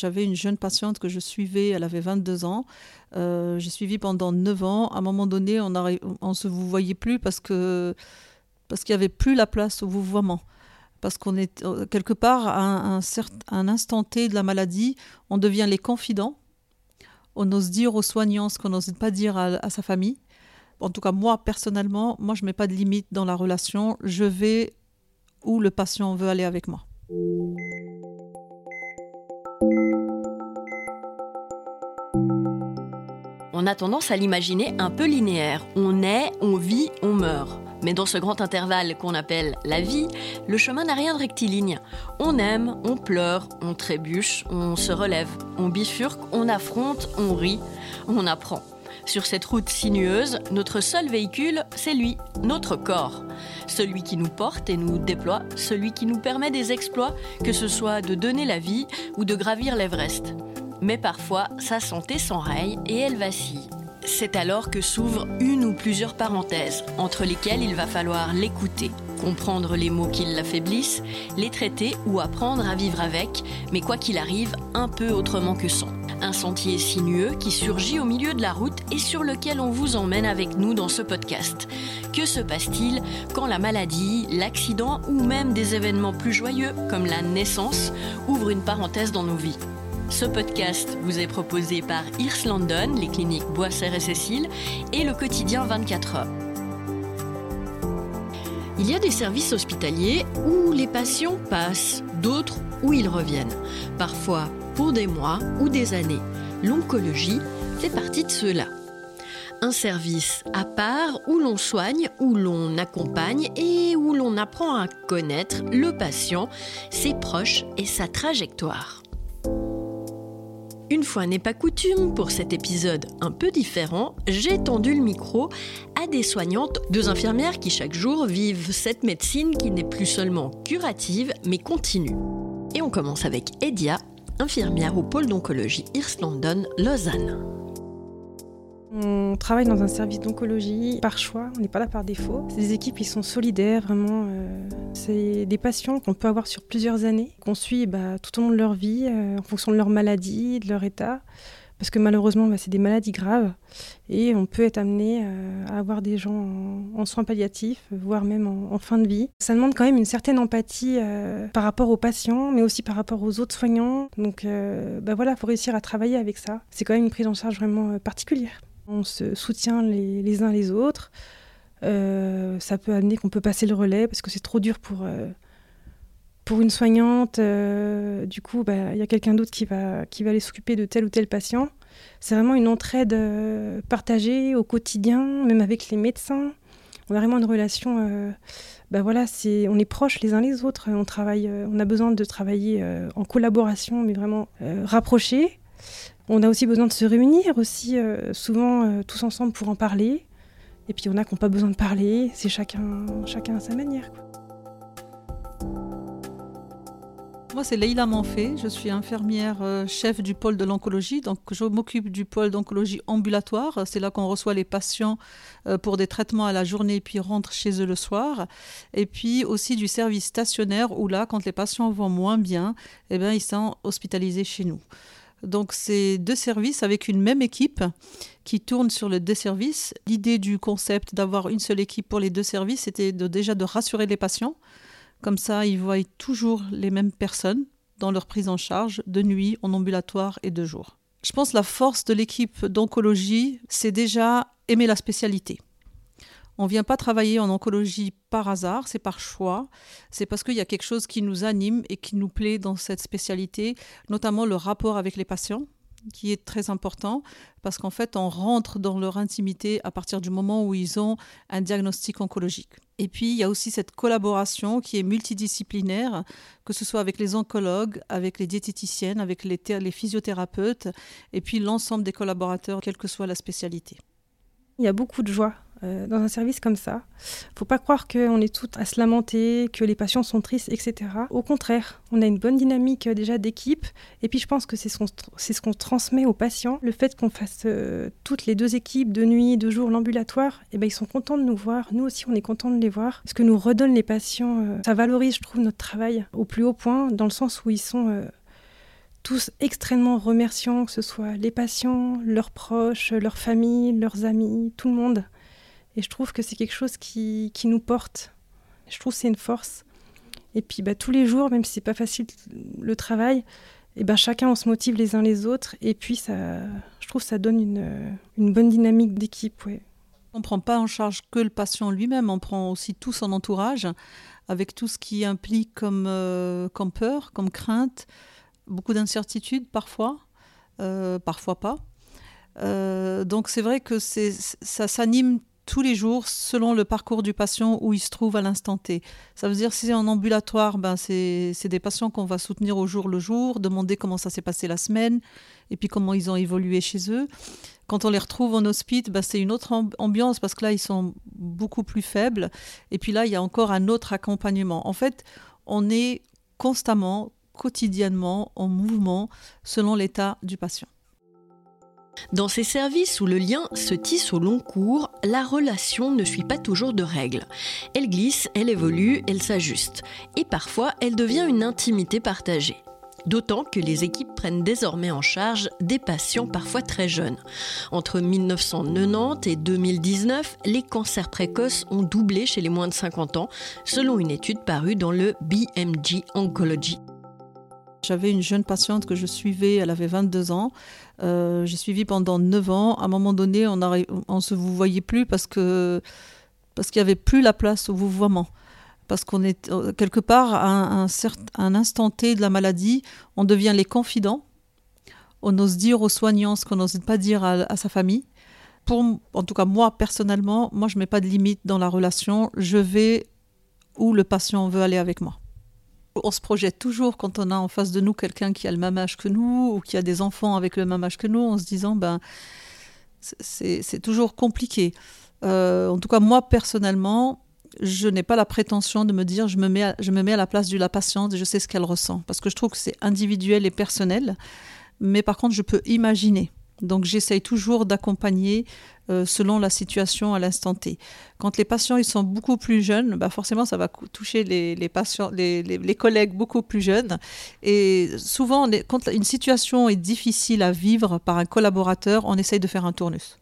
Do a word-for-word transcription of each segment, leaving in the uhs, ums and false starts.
j'avais une jeune patiente que je suivais, elle avait vingt-deux ans. Euh, j'ai suivi pendant neuf ans. À un moment donné, on ne se vous voyait plus parce, que, parce qu'il n'y avait plus la place au vouvoiement. Parce qu'on est quelque part, à un, un, certain, un instant T de la maladie, on devient les confidents. On ose dire aux soignants ce qu'on n'ose pas dire à, à sa famille. En tout cas, moi, personnellement, moi, je ne mets pas de limite dans la relation. Je vais où le patient veut aller avec moi. On a tendance à l'imaginer un peu linéaire. On naît, on vit, on meurt. Mais dans ce grand intervalle qu'on appelle la vie, le chemin n'a rien de rectiligne. On aime, on pleure, on trébuche, on se relève, on bifurque, on affronte, on rit, on apprend. Sur cette route sinueuse, notre seul véhicule, c'est lui, notre corps. Celui qui nous porte et nous déploie, celui qui nous permet des exploits, que ce soit de donner la vie ou de gravir l'Everest. Mais parfois, sa santé s'enraye et elle vacille. C'est alors que s'ouvrent une ou plusieurs parenthèses, entre lesquelles il va falloir l'écouter, comprendre les mots qui l'affaiblissent, les traiter ou apprendre à vivre avec, mais quoi qu'il arrive, un peu autrement que sans. Un sentier sinueux qui surgit au milieu de la route et sur lequel on vous emmène avec nous dans ce podcast. Que se passe-t-il quand la maladie, l'accident ou même des événements plus joyeux, comme la naissance, ouvrent une parenthèse dans nos vies ? Ce podcast vous est proposé par Hirst London, les cliniques Boisser et Cécile et le quotidien vingt-quatre heures. Il y a des services hospitaliers où les patients passent, d'autres où ils reviennent, parfois pour des mois ou des années. L'oncologie fait partie de ceux-là. Un service à part où l'on soigne, où l'on accompagne et où l'on apprend à connaître le patient, ses proches et sa trajectoire. Une fois n'est pas coutume, pour cet épisode un peu différent, j'ai tendu le micro à des soignantes, deux infirmières qui chaque jour vivent cette médecine qui n'est plus seulement curative, mais continue. Et on commence avec Edia, infirmière au pôle d'oncologie Hirst London, Lausanne. On travaille dans un service d'oncologie par choix, on n'est pas là par défaut. C'est des équipes qui sont solidaires, vraiment. Euh, c'est des patients qu'on peut avoir sur plusieurs années, qu'on suit bah, tout au long de leur vie, euh, en fonction de leur maladie, de leur état. Parce que malheureusement, bah, c'est des maladies graves et on peut être amené euh, à avoir des gens en, en soins palliatifs, voire même en, en fin de vie. Ça demande quand même une certaine empathie euh, par rapport aux patients, mais aussi par rapport aux autres soignants. Donc euh, bah, voilà, il faut réussir à travailler avec ça. C'est quand même une prise en charge vraiment euh, particulière. On se soutient les, les uns les autres. Euh, ça peut amener qu'on peut passer le relais parce que c'est trop dur pour, euh, pour une soignante. Euh, du coup, bah, y a quelqu'un d'autre qui va, qui va aller s'occuper de tel ou tel patient. C'est vraiment une entraide euh, partagée au quotidien, même avec les médecins. On a vraiment une relation... Euh, bah voilà, c'est, on est proches les uns les autres. On, travaille, euh, on a besoin de travailler euh, en collaboration, mais vraiment euh, rapprochés. On a aussi besoin de se réunir aussi, euh, souvent euh, tous ensemble pour en parler. Et puis il y en a qui n'ont pas besoin de parler, c'est chacun, chacun à sa manière, quoi. Moi, c'est Leïla Manfé, je suis infirmière euh, chef du pôle de l'oncologie. Donc, je m'occupe du pôle d'oncologie ambulatoire. C'est là qu'on reçoit les patients euh, pour des traitements à la journée et puis rentrent chez eux le soir. Et puis aussi du service stationnaire où là, quand les patients vont moins bien, eh bien, ils sont hospitalisés chez nous. Donc, c'est deux services avec une même équipe qui tourne sur les deux services. L'idée du concept d'avoir une seule équipe pour les deux services, c'était de, déjà de rassurer les patients. Comme ça, ils voient toujours les mêmes personnes dans leur prise en charge, de nuit, en ambulatoire et de jour. Je pense que la force de l'équipe d'oncologie, c'est déjà aimer la spécialité. On ne vient pas travailler en oncologie par hasard, c'est par choix. C'est parce qu'il y a quelque chose qui nous anime et qui nous plaît dans cette spécialité, notamment le rapport avec les patients, qui est très important, parce qu'en fait, on rentre dans leur intimité à partir du moment où ils ont un diagnostic oncologique. Et puis, il y a aussi cette collaboration qui est multidisciplinaire, que ce soit avec les oncologues, avec les diététiciennes, avec les, thé- les physiothérapeutes, et puis l'ensemble des collaborateurs, quelle que soit la spécialité. Il y a beaucoup de joie euh, dans un service comme ça. Il ne faut pas croire qu'on est toutes à se lamenter, que les patients sont tristes, et cetera. Au contraire, on a une bonne dynamique euh, déjà d'équipe. Et puis je pense que c'est ce qu'on, c'est ce qu'on transmet aux patients. Le fait qu'on fasse euh, toutes les deux équipes, de nuit, de jour, l'ambulatoire, eh ben, ils sont contents de nous voir. Nous aussi, on est contents de les voir. Ce que nous redonnent les patients, euh, ça valorise, je trouve, notre travail au plus haut point, dans le sens où ils sont... Euh, tous extrêmement remerciants, que ce soit les patients, leurs proches, leurs familles, leurs amis, tout le monde. Et je trouve que c'est quelque chose qui, qui nous porte. Je trouve que c'est une force. Et puis bah, tous les jours, même si c'est pas facile le travail, et ben, chacun on se motive les uns les autres. Et puis ça, je trouve que ça donne une, une bonne dynamique d'équipe. Ouais. On ne prend pas en charge que le patient lui-même, on prend aussi tout son entourage, avec tout ce qui implique comme, euh, comme peur, comme crainte, beaucoup d'incertitudes parfois, euh, parfois pas. Euh, donc c'est vrai que c'est, ça s'anime tous les jours selon le parcours du patient où il se trouve à l'instant T. Ça veut dire si c'est en ambulatoire, ben c'est, c'est des patients qu'on va soutenir au jour le jour, demander comment ça s'est passé la semaine et puis comment ils ont évolué chez eux. Quand on les retrouve en hospice, ben c'est une autre ambiance parce que là, ils sont beaucoup plus faibles. Et puis là, il y a encore un autre accompagnement. En fait, on est constamment, quotidiennement en mouvement selon l'état du patient. Dans ces services où le lien se tisse au long cours, la relation ne suit pas toujours de règles. Elle glisse, elle évolue, elle s'ajuste. Et parfois, elle devient une intimité partagée. D'autant que les équipes prennent désormais en charge des patients parfois très jeunes. Entre dix-neuf cent quatre-vingt-dix et deux mille dix-neuf, les cancers précoces ont doublé chez les moins de cinquante ans, selon une étude parue dans le B M G Oncology. J'avais une jeune patiente que je suivais, elle avait vingt-deux ans. Euh, j'ai suivi pendant neuf ans. À un moment donné, on ne se vouvoyait plus parce, que, parce qu'il n'y avait plus la place au vouvoiement. Parce qu'on est quelque part, à un, un, certain, à un instant T de la maladie, on devient les confidents. On ose dire aux soignants ce qu'on n'ose pas dire à, à sa famille. Pour, en tout cas, moi, personnellement, moi, je ne mets pas de limite dans la relation. Je vais où le patient veut aller avec moi. On se projette toujours quand on a en face de nous quelqu'un qui a le même âge que nous ou qui a des enfants avec le même âge que nous, en se disant ben, c'est, c'est toujours compliqué. Euh, en tout cas, moi, personnellement, je n'ai pas la prétention de me dire je me mets à, je me mets à la place de la patiente et je sais ce qu'elle ressent. Parce que je trouve que c'est individuel et personnel. Mais par contre, je peux imaginer. Donc, j'essaye toujours d'accompagner euh, selon la situation à l'instant T. Quand les patients ils sont beaucoup plus jeunes, bah forcément, ça va toucher les, les, patients, les, les, les collègues beaucoup plus jeunes. Et souvent, les, quand une situation est difficile à vivre par un collaborateur, on essaye de faire un tournus.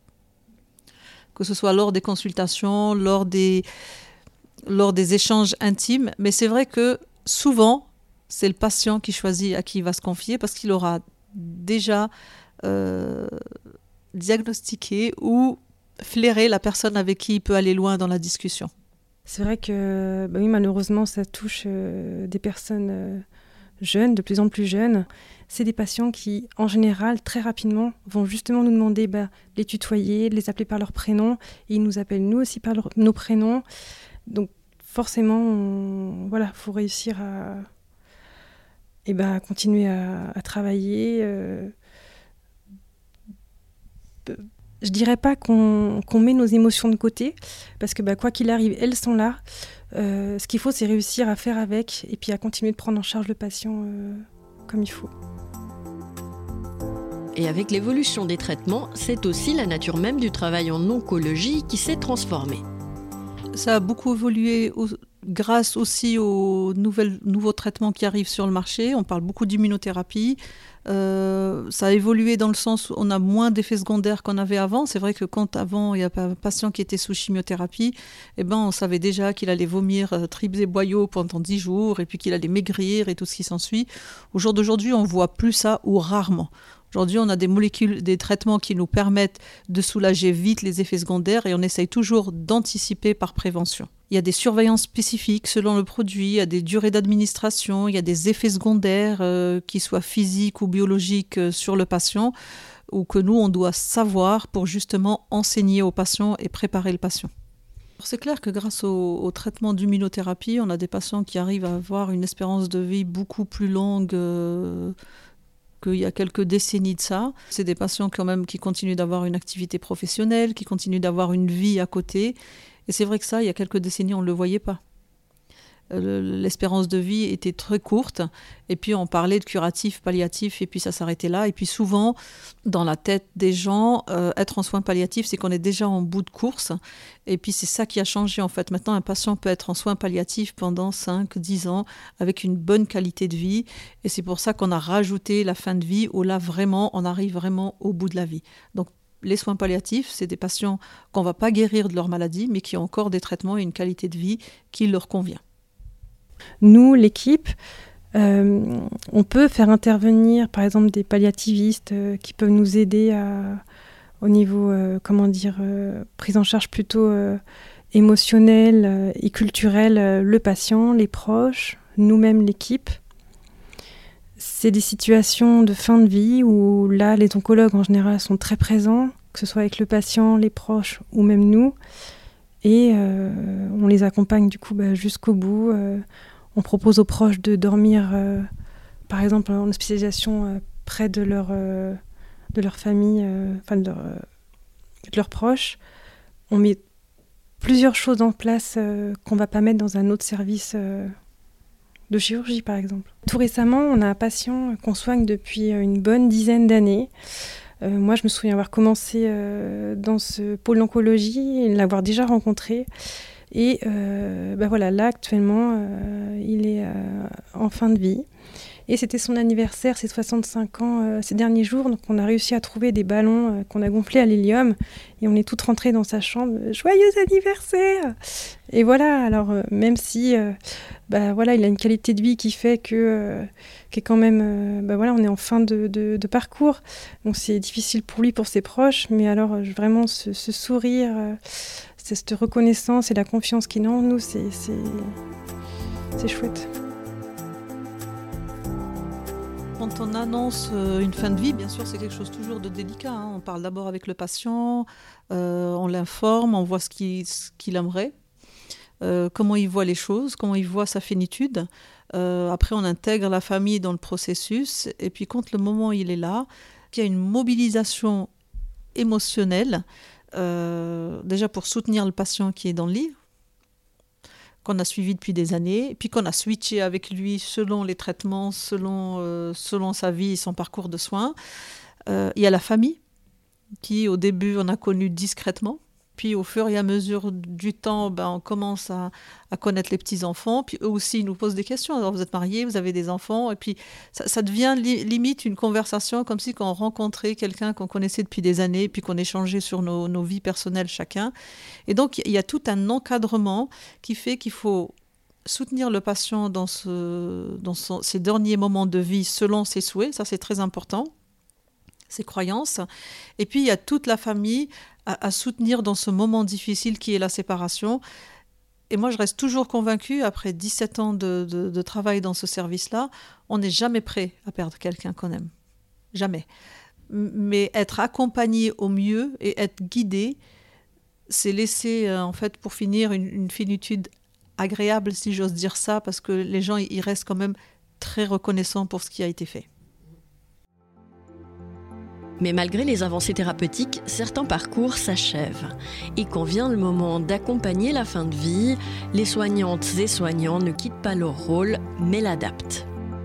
Que ce soit lors des consultations, lors des, lors des échanges intimes. Mais c'est vrai que souvent, c'est le patient qui choisit à qui il va se confier parce qu'il aura déjà... Euh, diagnostiquer ou flairer la personne avec qui il peut aller loin dans la discussion. C'est vrai que bah oui, malheureusement, ça touche euh, des personnes euh, jeunes, de plus en plus jeunes. C'est des patients qui, en général, très rapidement, vont justement nous demander bah, les tutoyer, les appeler par leur prénom. Et ils nous appellent nous aussi par leur, nos prénoms. Donc forcément, on, voilà, faut réussir à, et bah, continuer à, à travailler. Euh, Je dirais pas qu'on, qu'on met nos émotions de côté, parce que bah, quoi qu'il arrive, elles sont là. Euh, ce qu'il faut, c'est réussir à faire avec, et puis à continuer de prendre en charge le patient euh, comme il faut. Et avec l'évolution des traitements, c'est aussi la nature même du travail en oncologie qui s'est transformée. Ça a beaucoup évolué au, grâce aussi aux nouvelles, nouveaux traitements qui arrivent sur le marché. On parle beaucoup d'immunothérapie. Euh, ça a évolué dans le sens où on a moins d'effets secondaires qu'on avait avant. C'est vrai que quand avant il y a un patient qui était sous chimiothérapie, eh ben, on savait déjà qu'il allait vomir euh, tripes et boyaux pendant dix jours et puis qu'il allait maigrir et tout ce qui s'ensuit. Au jour d'aujourd'hui, on ne voit plus ça ou rarement. Aujourd'hui, on a des molécules, des traitements qui nous permettent de soulager vite les effets secondaires et on essaye toujours d'anticiper par prévention. Il y a des surveillances spécifiques selon le produit, il y a des durées d'administration, il y a des effets secondaires, euh, qu'ils soient physiques ou biologiques euh, sur le patient, ou que nous, on doit savoir pour justement enseigner aux patients et préparer le patient. C'est clair que grâce au, au traitement d'immunothérapie, on a des patients qui arrivent à avoir une espérance de vie beaucoup plus longue euh, qu'il y a quelques décennies de ça. C'est des patients quand même qui continuent d'avoir une activité professionnelle, qui continuent d'avoir une vie à côté. Et c'est vrai que ça, il y a quelques décennies, on ne le voyait pas. l'espérance de vie était très courte. Et puis on parlait de curatif, palliatif, et puis ça s'arrêtait là. Et puis souvent, dans la tête des gens, euh, être en soins palliatifs, c'est qu'on est déjà en bout de course. Et puis c'est ça qui a changé en fait. Maintenant, un patient peut être en soins palliatifs pendant cinq, dix ans avec une bonne qualité de vie. Et c'est pour ça qu'on a rajouté la fin de vie où là vraiment, on arrive vraiment au bout de la vie. Donc les soins palliatifs, c'est des patients qu'on ne va pas guérir de leur maladie, mais qui ont encore des traitements et une qualité de vie qui leur convient. Nous, l'équipe, euh, on peut faire intervenir, par exemple, des palliativistes euh, qui peuvent nous aider à, au niveau, euh, comment dire, euh, prise en charge plutôt euh, émotionnelle euh, et culturelle, euh, le patient, les proches, nous-mêmes, l'équipe. C'est des situations de fin de vie où là, les oncologues en général sont très présents, que ce soit avec le patient, les proches ou même nous. Et euh, on les accompagne du coup bah, jusqu'au bout. Euh, on propose aux proches de dormir, euh, par exemple, en hospitalisation euh, près de leur, euh, de leur famille, euh, enfin de, leur, euh, de leurs proches. On met plusieurs choses en place euh, qu'on ne va pas mettre dans un autre service euh, de chirurgie, par exemple. Tout récemment, on a un patient qu'on soigne depuis une bonne dizaine d'années. Euh, moi, je me souviens avoir commencé euh, dans ce pôle d'oncologie et l'avoir déjà rencontré. Et euh, ben voilà, là, actuellement, euh, il est euh, en fin de vie. Et c'était son anniversaire, ses soixante-cinq ans, euh, ces derniers jours. Donc, on a réussi à trouver des ballons euh, qu'on a gonflés à l'hélium. Et on est toutes rentrées dans sa chambre. « Joyeux anniversaire !» Et voilà, alors, euh, même si euh, bah, voilà, il a une qualité de vie qui fait que, euh, qu'est quand même, euh, bah, voilà, on est en fin de, de, de parcours. Donc, c'est difficile pour lui, pour ses proches. Mais alors, euh, vraiment, ce, ce sourire, euh, cette reconnaissance et la confiance qu'il a en nous, c'est, c'est, c'est chouette. Quand on annonce une fin de vie, bien sûr, c'est quelque chose toujours de délicat. Hein. On parle d'abord avec le patient, euh, on l'informe, on voit ce qu'il, ce qu'il aimerait, euh, comment il voit les choses, comment il voit sa finitude. Euh, après, on intègre la famille dans le processus. Et puis, quand le moment il est là, il y a une mobilisation émotionnelle, euh, déjà pour soutenir le patient qui est dans le lit, qu'on a suivi depuis des années, puis qu'on a switché avec lui selon les traitements, selon, euh, selon sa vie et son parcours de soins. Euh, il y a la famille, qui au début on a connu discrètement, puis au fur et à mesure du temps, ben, on commence à, à connaître les petits-enfants, puis eux aussi ils nous posent des questions. Alors vous êtes mariés, vous avez des enfants, et puis ça, ça devient li- limite une conversation, comme si on rencontrait quelqu'un qu'on connaissait depuis des années, puis qu'on échangeait sur nos, nos vies personnelles chacun. Et donc il y a tout un encadrement qui fait qu'il faut soutenir le patient dans, ce, dans son, ses derniers moments de vie selon ses souhaits, ça c'est très important, ses croyances. Et puis il y a toute la famille à, à soutenir dans ce moment difficile qui est la séparation. Et moi je reste toujours convaincue, après dix-sept ans de, de, de travail dans ce service-là, on n'est jamais prêt à perdre quelqu'un qu'on aime. Jamais. Mais être accompagné au mieux et être guidé, c'est laisser euh, en fait pour finir une, une finitude agréable, si j'ose dire ça, parce que les gens ils restent quand même très reconnaissants pour ce qui a été fait. Mais malgré les avancées thérapeutiques, certains parcours s'achèvent. Et quand vient le moment d'accompagner la fin de vie, les soignantes et soignants ne quittent pas leur rôle, mais l'adaptent.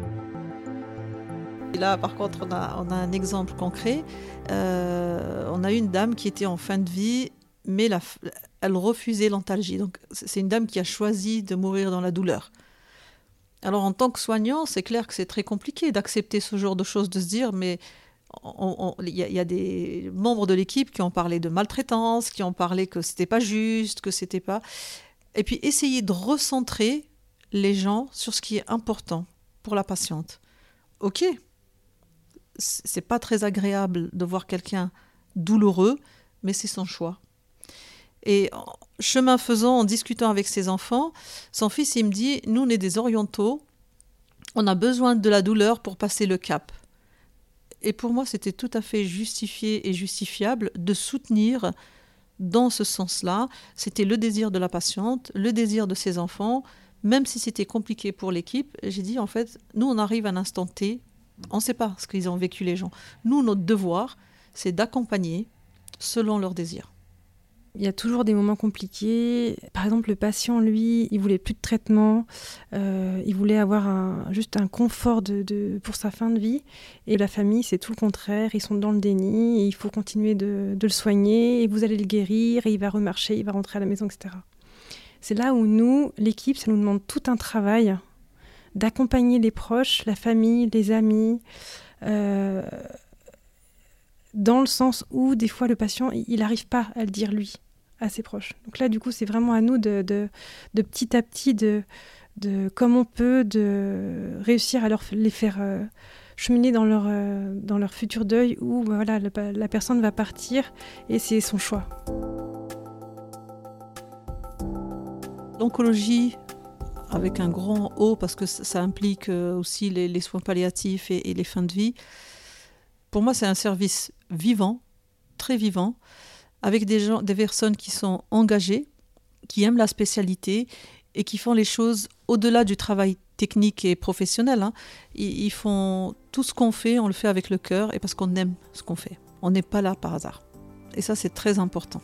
Et là, par contre, on a, on a un exemple concret. Euh, on a une dame qui était en fin de vie, mais la, elle refusait l'antalgie. Donc, c'est une dame qui a choisi de mourir dans la douleur. Alors, en tant que soignant, c'est clair que c'est très compliqué d'accepter ce genre de choses, de se dire, mais il y, y a des membres de l'équipe qui ont parlé de maltraitance, qui ont parlé que c'était pas juste, que c'était pas... Et puis, essayer de recentrer les gens sur ce qui est important pour la patiente. Ok, c'est pas très agréable de voir quelqu'un douloureux, mais c'est son choix. Et chemin faisant, en discutant avec ses enfants, son fils, il me dit, nous, on est des orientaux, on a besoin de la douleur pour passer le cap. Et pour moi, c'était tout à fait justifié et justifiable de soutenir dans ce sens-là. C'était le désir de la patiente, le désir de ses enfants, même si c'était compliqué pour l'équipe. J'ai dit, en fait, nous, on arrive à un instant T, on ne sait pas ce qu'ils ont vécu les gens. Nous, notre devoir, c'est d'accompagner selon leurs désirs. Il y a toujours des moments compliqués. Par exemple, le patient, lui, il voulait plus de traitement. Euh, il voulait avoir un, juste un confort de, de, pour sa fin de vie. Et la famille, c'est tout le contraire. Ils sont dans le déni. Et il faut continuer de, de le soigner. Et vous allez le guérir. Et il va remarcher. Il va rentrer à la maison, et cetera. C'est là où nous, l'équipe, ça nous demande tout un travail d'accompagner les proches, la famille, les amis, euh, dans le sens où, des fois, le patient, il n'arrive pas à le dire, lui, à ses proches. Donc là, du coup, c'est vraiment à nous de, de, de petit à petit, de, de, comme on peut, de réussir à leur, les faire euh, cheminer dans leur, euh, dans leur futur deuil où voilà, la, la personne va partir et c'est son choix. L'oncologie, avec un grand O, parce que ça implique aussi les, les soins palliatifs et, et les fins de vie, pour moi, c'est un service vivant, très vivant, avec des gens, des personnes qui sont engagées, qui aiment la spécialité et qui font les choses au-delà du travail technique et professionnel. Hein. Ils, ils font tout ce qu'on fait, on le fait avec le cœur et parce qu'on aime ce qu'on fait. On n'est pas là par hasard. Et ça, c'est très important.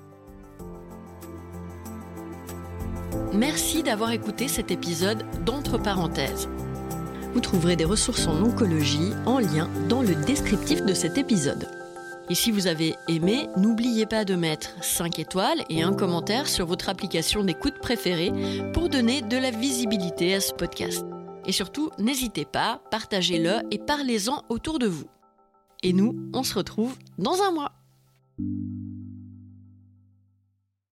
Merci d'avoir écouté cet épisode d'Entre parenthèses. Vous trouverez des ressources en oncologie en lien dans le descriptif de cet épisode. Et si vous avez aimé, n'oubliez pas de mettre cinq étoiles et un commentaire sur votre application d'écoute préférée pour donner de la visibilité à ce podcast. Et surtout, n'hésitez pas, partagez-le et parlez-en autour de vous. Et nous, on se retrouve dans un mois.